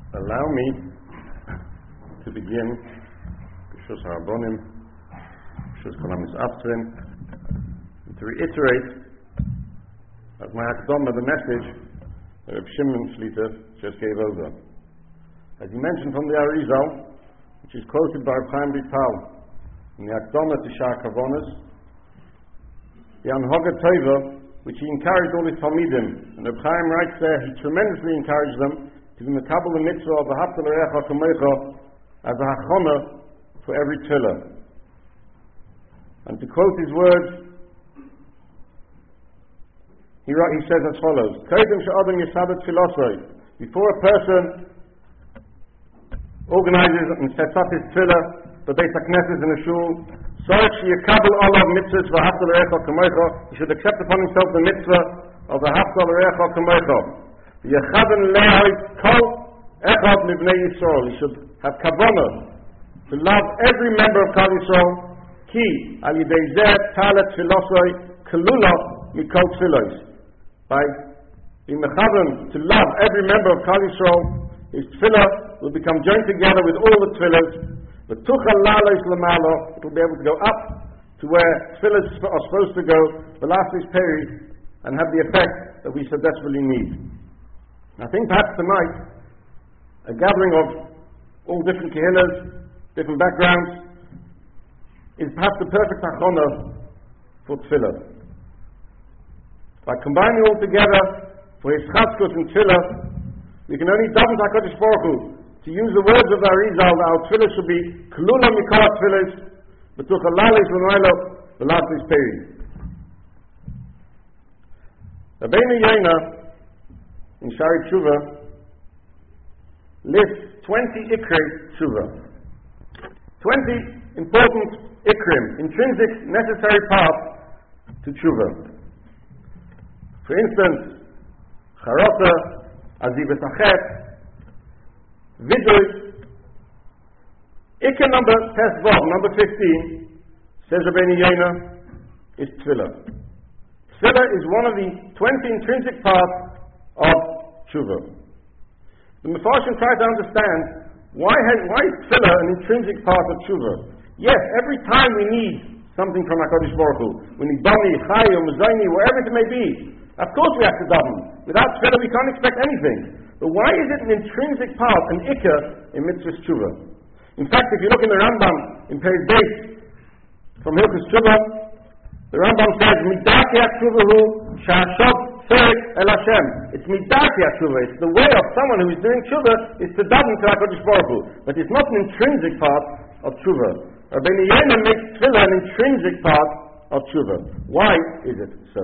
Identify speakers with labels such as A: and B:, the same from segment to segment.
A: Allow me to begin B'Shus HaRabbonim, B'Shus Kolamis Aftrin, and to reiterate as my Hakdama the message that Reb Shimon Shlita just gave over. As he mentioned from the Arizal, which is quoted by Reb Chaim Vital in the Hakdama to Sha'ar Kavonos, the Anhoga Tova, which he encouraged all his Talmidim, and Reb Chaim writes there, he tremendously encouraged them to be mekabel the mitzvah of V'ahavta l'reacha kamocha as a hachana for every tefillah. And to quote his words, he says as follows: Kodem she'adam yisadet tefilosoi. Before a person organizes and sets up his tefillah, the Beis HaKnesses in a shul, sorach sheyakabel olav mitzvahs V'ahavta l'reacha kamocha, he should accept upon himself the mitzvah of V'ahavta l'reacha kamocha. He should have kavanah to love every member of Klal Yisrael. Ki al yidei zeh talet tefilosoi kelula mikol tefillos. By being mechavan to love every member of Klal Yisrael, his tefillah will become joined together with all the tefillahs. It will be able to go up to where tefillahs are supposed to go, the last is peri, and have the effect that we so desperately need. I think perhaps tonight, a gathering of all different kehillas, different backgrounds, is perhaps the perfect hachana for tefillah. By combining all together for his chatzkos and tefillah, we can only daven to HaKadosh Baruch Hu. To use the words of the Arizal, our tefillah should be klula mikol tefillahs, b'tuch halalis v'noilo v'latis peri. Rabbeinu Yonah in Shari Tshuva lists 20 ikrei tshuva. 20 important ikrim, intrinsic, necessary paths to tshuva. For instance, charota, azivas achet, vidui. Ikr number tesvav, number 15, says Rabbeinu Yonah, is tefillah. Tefillah is one of the 20 intrinsic paths of tshuva. The Mefarshim try to understand why is tefillah an intrinsic part of tshuva? Yes, every time we need something from HaKadosh Baruch Hu, we need bani, chay, or mezayni, whatever it may be. Of course we have to daven. Without tefillah we can't expect anything. But why is it an intrinsic part, an ikar, in mitzvah tshuva? In fact, if you look in the Rambam, in Perek Beis, from Hilchos Tshuva, the Rambam says, Midat yatshuvahu sha'ashov tzorek el Hashem. It's midat yatshuva. It's the way of someone who is doing tshuva is to daven to HaKadosh Baruch Hu. But it's not an intrinsic part of tshuva. Rabbeinu Yonah makes tefillah an intrinsic part of tshuva. Why is it so?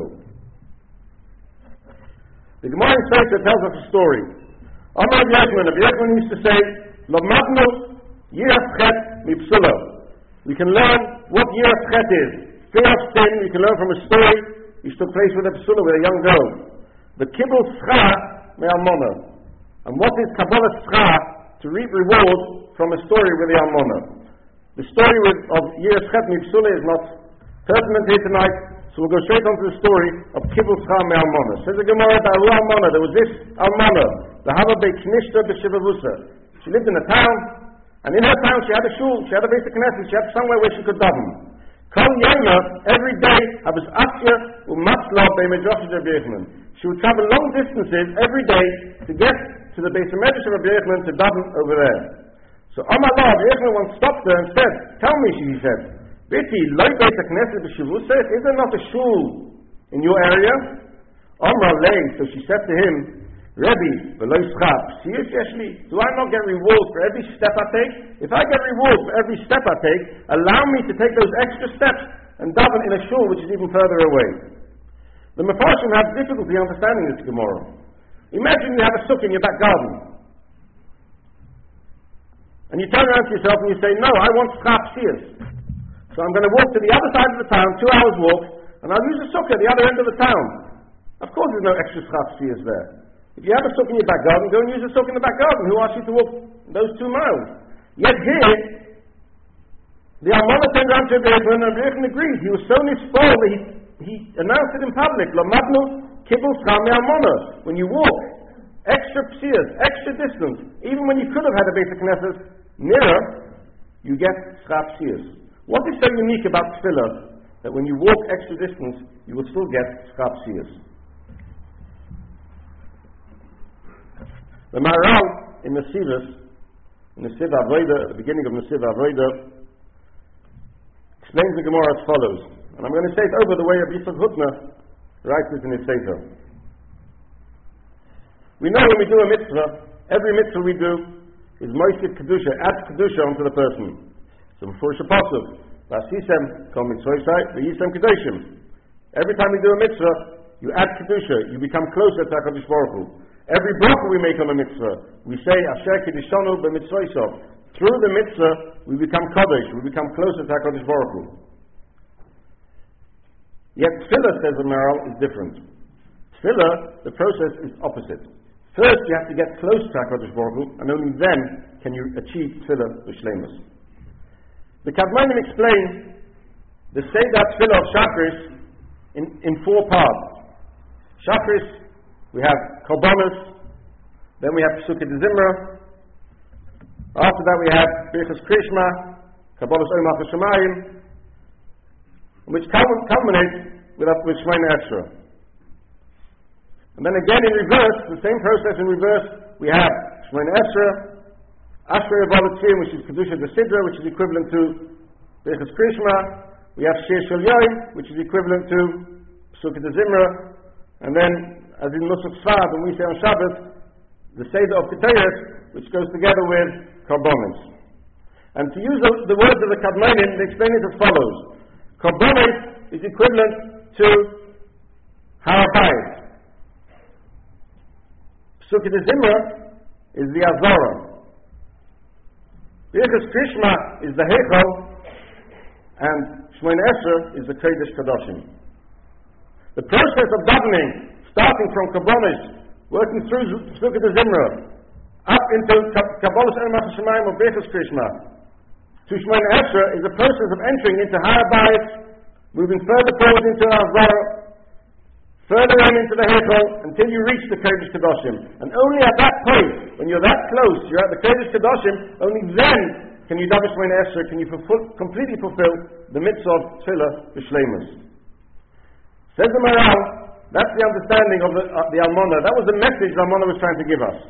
A: The Gemara in Sotah tells us a story. Amar Rabbi Yochanan used to say, Lamadnu yiras chet mipsula. We can learn what yiras chet is. Fear of sin, we can learn from a story which took place with a psula, with a young girl. The kibbul schar me'almona. And what is kabbalah schar? To reap reward from a story with the almona. The story of yiras chet mipsula is not pertinent here tonight, so we'll go straight on to the story of kibbul schar me'almona. Says the Gemara about almona, there was this almona, the hava be'knishta b'shivavusa. She lived in a town, and in her town she had a shul, she had a Beis HaKnesses, she had somewhere where she could daven. Kol Yoma, every day, Habas Asya u'Matzla be'Medrash Rabbi Yochanan. She would travel long distances every day to get to the Beis HaMedrash of Rabbi Yochanan to daven over there. So Amar La, Rabbi Yochanan once stopped her and said, "Tell me," she said, "Biti, loy Beis HaKnesses b'Shavusah, is there not a shul in your area?" Amar Lei, so she said to him, Rebbe, do I not get reward for every step I take? If I get reward for every step I take, allow me to take those extra steps and daven in a shul which is even further away. The Mefarshim have difficulty understanding this Gemara. Imagine you have a sukkah in your back garden. And you turn around to yourself and you say, no, I want schar psiyas. So I'm going to walk to the other side of the town, 2 hours walk, and I'll use a sukkah at the other end of the town. Of course there's no extra schar psiyas there. If you have a sukkah in your back garden, go and use a sukkah in the back garden. Who asked you to walk those 2 miles? Yet here, the almana turned around to Rabbi Yochanan, and Rabbi Yochanan agreed. He was so nisfol that he announced it in public. Lamadnu kibbul schar me'almana. When you walk extra psiyas, extra distance, even even when you could have had a Beis HaKnesses nearer, you get Schaf Siyas. What is so unique about Tefillah that when you walk extra distance, you will still get Schaf Siyas? The Maharal in Nesivos, in the Siva Avodah, at the beginning of the Siva Avodah, explains the Gemara as follows, and I'm going to say it over the way of Yitzchak Hutner writes it in his Sefer. We know when we do a mitzvah, every mitzvah we do is Moisif Kedusha, adds Kedusha onto the person. So before Shapasuk, Vasisem Kol Mitzvosai, V'yisem Kedoshim. Every time we do a mitzvah, you add Kedusha, you become closer to HaKadosh Baruch Hu. Every bracha we make on a mitzvah, we say Asher Kedishanu b'mitzvosov. Through the mitzvah, we become Kodesh, we become closer to HaKadosh Baruch Hu. Yet Tefillah, says the Maharal, is different. Tefillah, the process is opposite. First, you have to get close to HaKadosh Baruch Hu, and only then can you achieve Tefillah b'shleimus. The Kadmonim explain the Seder Tefillah of Shachris in 4 parts. Shachris, we have Korbanos, then we have Pesukei Zimra. After that we have Birchas Krishma, Kabbalas Omach Hashemayim, which culminates with Shemona Esrei. And then again in reverse, the same process in reverse, we have Shemona Esrei, Ashrei Volatzim, which is Kedusha de Sidra, which is equivalent to Birchas Krishma. We have Shir Shel Yoim, which is equivalent to Pesukei Zimra. And then, as in Nusach Sfad, when we say on Shabbos, the Seder of Ketayos, which goes together with Korbanos. And to use the words of the Kadmonim, they explain it as follows. Korbanos is equivalent to Har HaBayit. Pesukei Zimra is the Azara. Birchas Krishma is the Heichal, and Shemona Esrei is the Kodesh Kadoshim. The process of davening, starting from Korbanos, working through Pesukei Zimra, up into Kabbalas Omach Hashemayim or Birchas Krishma, to Shemona Esrei is a process of entering into Har HaBayit, moving further forward into Azara, further on into the Heichal, until you reach the Kodesh Kadoshim. And only at that point, when you're that close, you're at the Kodesh Kadoshim, only then can you daven Shemona Esrei, can you completely fulfill the mitzvah of Tefillah b'shleimus. Says the Maharal, that's the understanding of the Almana. That was the message the Almana was trying to give us.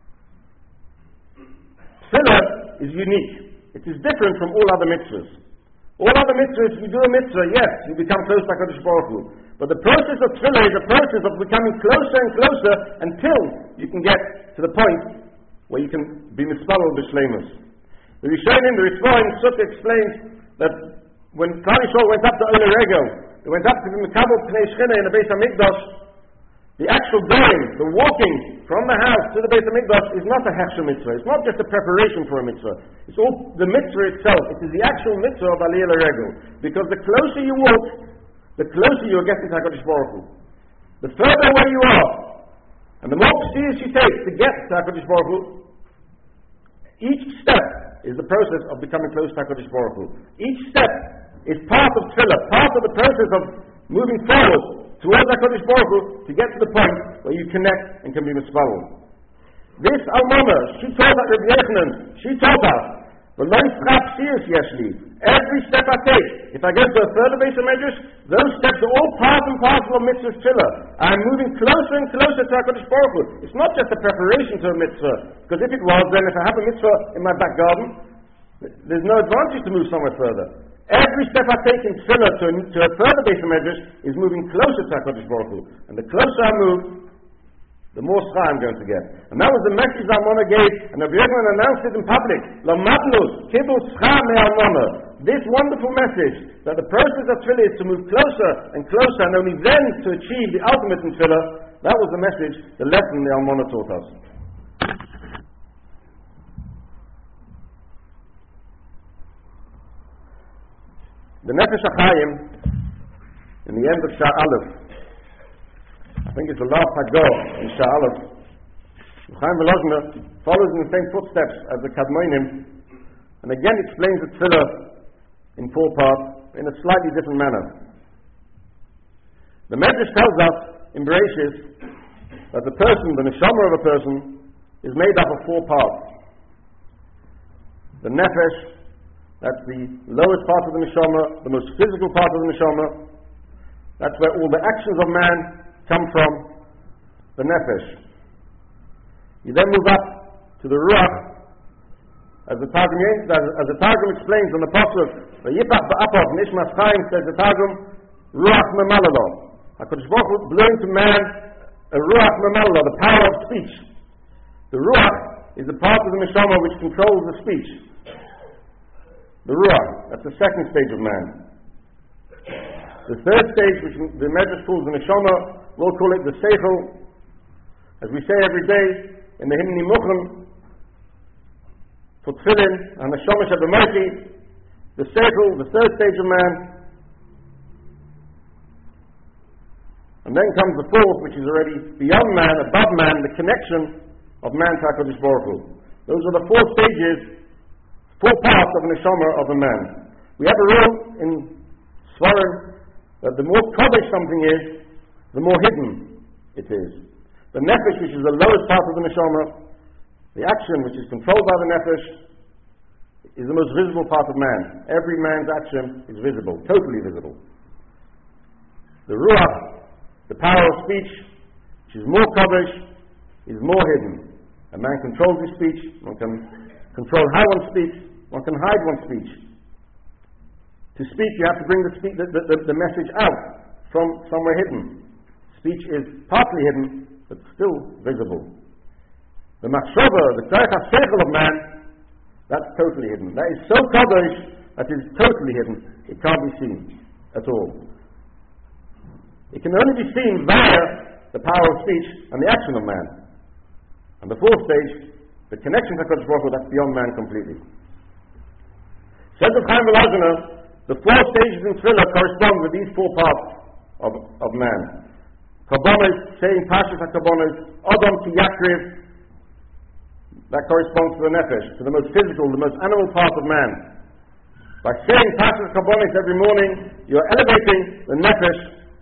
A: Tefillah is unique. It is different from all other mitzvahs. All other mitzvahs, you do a mitzvah, yes, you become close to HaKadosh Baruch Hu. But the process of Tefillah is a process of becoming closer and closer until you can get to the point where you can be mispalel b'shleimus. The Rishonim, the Ritva in Sukkah explains that when Klal Yisrael went up to Oler Egel, they went up to the Mekabel Pnei Shechina in the Beis HaMikdash. The actual going, the walking from the house to the Beis HaMikdash is not a hechsher mitzvah. It's not just a preparation for a mitzvah. It's all the mitzvah itself. It is the actual mitzvah of Aliyah L'Regel. Because the closer you walk, the closer you are getting to HaKadosh Baruch Hu. The further away you are, and the more serious you take to get to HaKadosh Baruch Hu, each step is the process of becoming close to HaKadosh Baruch Hu. Each step is part of Tefillah, part of the process of moving forward towards HaKadosh Baruch Hu to get to the point where you connect and can be mispalel. This Almana, she taught us, Rabbi Yochanan, she taught us, every step I take, if I go to a further base of measures, those steps are all part and parcel of mitzvah tefillah. I'm moving closer and closer to HaKadosh Baruch Hu. It's not just a preparation to a mitzvah, because if it was, then if I have a mitzvah in my back garden, there's no advantage to move somewhere further. Every step I take in tefillah to a further base of measures is moving closer to HaKadosh Baruch Hu. And the closer I move, the more schar I'm going to get. And that was the message that Almana gave, and Rabbi Yochanan announced it in public. Lamadnu kibul schar me'almana. This wonderful message, that the process of tefillah is to move closer and closer, and only then to achieve the ultimate in tefillah, that was the message, the lesson the Almana taught us. The Nefesh HaChaim, in the end of Shah Aleph, I think it's the last Haggadah in Shah Aleph, Chaim Volozhner follows in the same footsteps as the Kadmonim, and again explains the tefillah in 4 parts in a slightly different manner. The Medrash tells us in Bereshis that the person, the neshama of a person, is made up of 4 parts. the nefesh, that's the lowest part of the neshama, the most physical part of the neshama. That's where all the actions of man come from, the nefesh. You then move up to the ruach, as the Targum explains on the pasuk, "Vayipach ba'apov nishmas chaim," says the Targum, "Ruach memalalo." HaKadosh Baruch Hu blew into man a ruach memalalo, the power of speech. The ruach is the part of the neshama which controls the speech. The ruach, that's the second stage of man. The third stage, which the Medrash calls the neshama, we'll call it the seichel. As we say every day in the hymn Nimuchim for Tefillin and the Shomesh Abemoti, the seichel, the third stage of man. And then comes the fourth, which is already beyond man, above man, the connection of man to HaKadosh Baruch Hu. Those are the four stages, four parts of the neshama of a man. We have a rule in Svarim that the more kodesh something is, the more hidden it is. The nefesh, which is the lowest part of the neshama, the action which is controlled by the nefesh, is the most visible part of man. Every man's action is visible, totally visible. The ruach, the power of speech, which is more kodesh, is more hidden. A man controls his speech, one can control how one speaks, one can hide one's speech. To speak, you have to bring the message out from somewhere hidden. Speech is partly hidden, but still visible. The machshava, the tzarech ha-seichel of man, that's totally hidden. That is so kadosh that is totally hidden. It can't be seen at all. It can only be seen via the power of speech and the action of man. And the fourth stage, the connection to HaKadosh Baruch Hu, that's beyond man completely. Says of Chaim Volozhiner, the four stages in Tefillah correspond with these four parts of man. Karbonos, saying Pashas HaKarbonos, Adam ki Yakriv, that corresponds to the nefesh, to the most physical, the most animal part of man. By saying Pashas HaKarbonos every morning, you are elevating the nefesh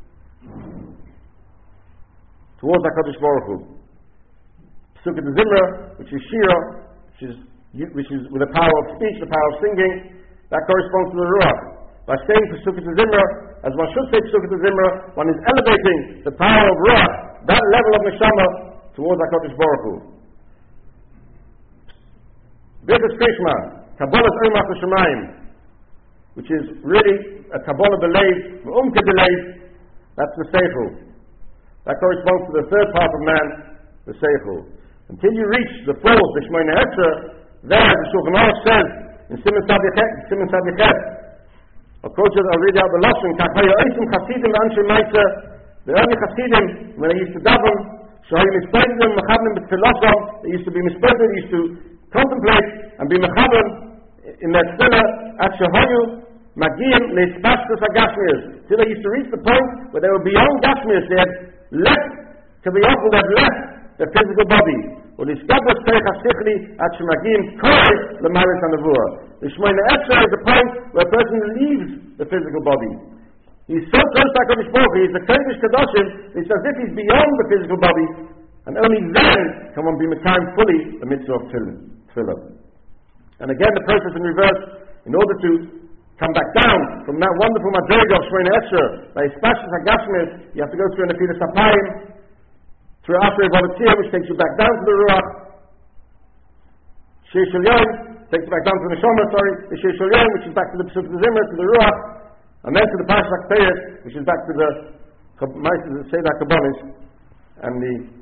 A: towards HaKadosh Baruch Hu. Pesukei Zimra, which is Shira, which is with the power of speech, the power of singing, that corresponds to the Ruach. By saying Pesukei Zimra, as one should say Pesukei Zimra, one is elevating the power of Ruach, that level of Neshama, towards HaKadosh Baruch Hu. Birkas Krishma, Kabbalah Oimach L'Shamayim, which is really a Kabbalah Belev, Umke Belev, that's the Seichel. That corresponds to the third part of man, the Seichel. Until you reach the fourth, the Shmoneh Esrei, there, the Shulchan Aruch says, in Siman Sadichet, I'll read out the Lashon, Kachaya Oisim Chasidim Anshe Meisa, the early Chasidim, when they used to daven, Shahayim Mispaidim, Mechabim B'Tfilosom, they used to be Mispaidim, they used to contemplate and be Mechabim in their tefillah, at Shahayu, Magiyim, Leispashtus HaGashmias, till they used to reach the point where they were beyond Gashmias, they had left, to be awful, they had left their physical body. The Shmoneh Esrei is the point where a person leaves the physical body. He's so close to HaKadosh Baruch Hu, he's the Kodesh Kadoshim, it's as if he's beyond the physical body, and only then can one be Mekayim fully the mitzvah of Tefillah. And again the process in reverse, in order to come back down from that wonderful madriga of Shmoneh Esrei, by Hispashtus HaGashmias, you have to go through an Nefilas Apayim, through Ashrei Volunteer, which takes you back down to the Ruach. Shir Shel Yom takes you back down to the Neshama, the Shir Shel Yom, which is back to the Pesukei Zimra, to the Ruach, and then to the Pashas HaKteiros, which is back to the Seder HaKarbonos and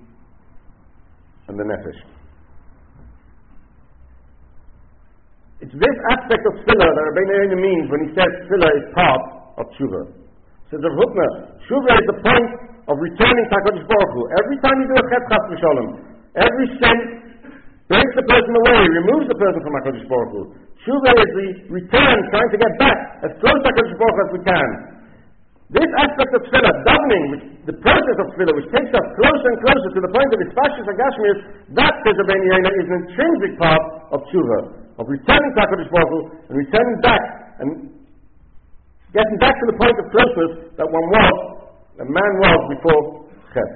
A: the Nefesh. It's this aspect of Tefillah that Rabbeinu Yonah means when he says Tefillah is part of Tshuva. Says Rav Hutner, Tshuva is the point of returning to HaKadosh Baruch Hu. Every time you do a chet chas v'shalom, every sin breaks the person away, removes the person from HaKadosh Baruch Hu. Tshuva is the return, trying to get back as close to HaKadosh Baruch Hu as we can. This aspect of tefillah, davening, the process of tefillah, which takes us closer and closer to the point of Hispashtus HaGashmias, that, says Rabbeinu Yonah, is an intrinsic part of tshuva, of returning to HaKadosh Baruch Hu, and returning back, and getting back to the point of closeness that a man was before Chet.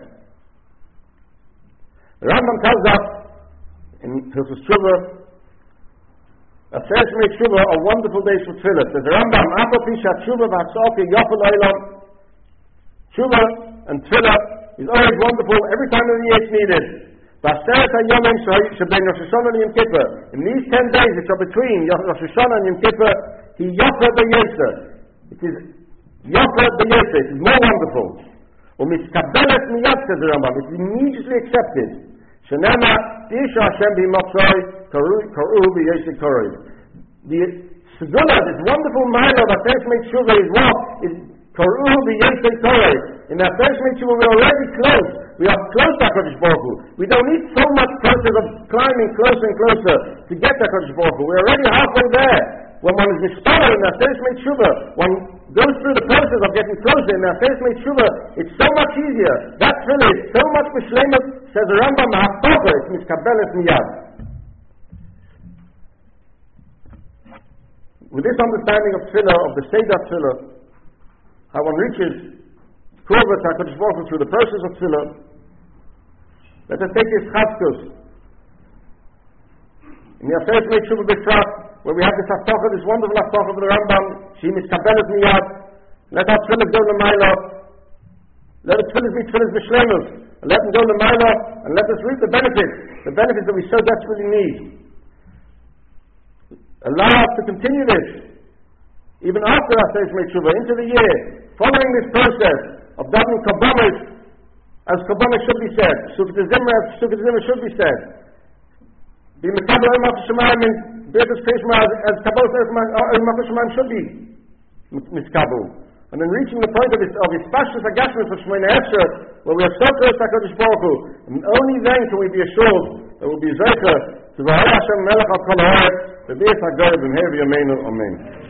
A: The Rambam tells us in Hilchos Tshuva Aseret Shmei Tshuva are wonderful days for Tefillah. Says the Rambam, Afal Pisha Tshuva v'Hatzaka Yafal Eilam. Tshuva and Tefillah is always wonderful every time of the year it's needed. B'Aseret HaYomim Shebein Rosh Hashanah and Yom Kippur. In these 10 days which are between Rosh Hashanah and Yom Kippur, He Yafa B'Yoseh. It is Yafa B'Yoseh. It is more wonderful. U'mitzkabelet miyad, says the Rambam. It is immediately accepted. Shenema Yisha Hashem b'Motzoi Karu b'Yoseh Koroi. The Segula, this wonderful mile of Aseret Shmei Tshuva is what? Is Karu b'Yoseh Koroi. In Aseret Shmei Tshuva we are already close. We are close to HaKadosh Baruch Hu. We don't need so much process of climbing closer and closer to get to HaKadosh Baruch Hu. We're already halfway there. When one is Mishpala in Aseret Shmei Tshuva, one goes through the process of getting closer in Aseret Shmei Tshuva, it's so much easier. That tefillah is so much mishlemet, says the Rambam, ha'aftocha, it's miskabelet miyad. With this understanding of tefillah, of the Seder tefillah, how one reaches Kurva to HaKadosh Baruch Hu through the process of tefillah, let us take this chazkus. In the Aseret Shmei Tshuva B'Shvat, where we have this haftocha, this wonderful haftocha of the Rambam, she miskabelet miyad. Let our tefillah go to Maila. Let our tefillah be tefillah b'shlemus. And let them go to Maila, and let us reap the benefits that we so desperately need. Allow us to continue this, even after our Aseret Shmei Tshuva, into the year, following this process of davening kabbalah, as kabbalah should be said, Sukkot Zimra as Sukkot Zimra should be said. Be mekabel Eimach Shemayim in Birkus Krishma as kabbalah Eimach Shemayim should be miskabel. And then reaching the point of his special agashment of Shemona Esher, where we are so close to HaKadosh Baruch Hu, and only then can we be assured that we'll be Zeicher to V'haya Hashem Melech HaKol HaOretz, V'biyas HaGoreb B'mher V'yameinu Amen.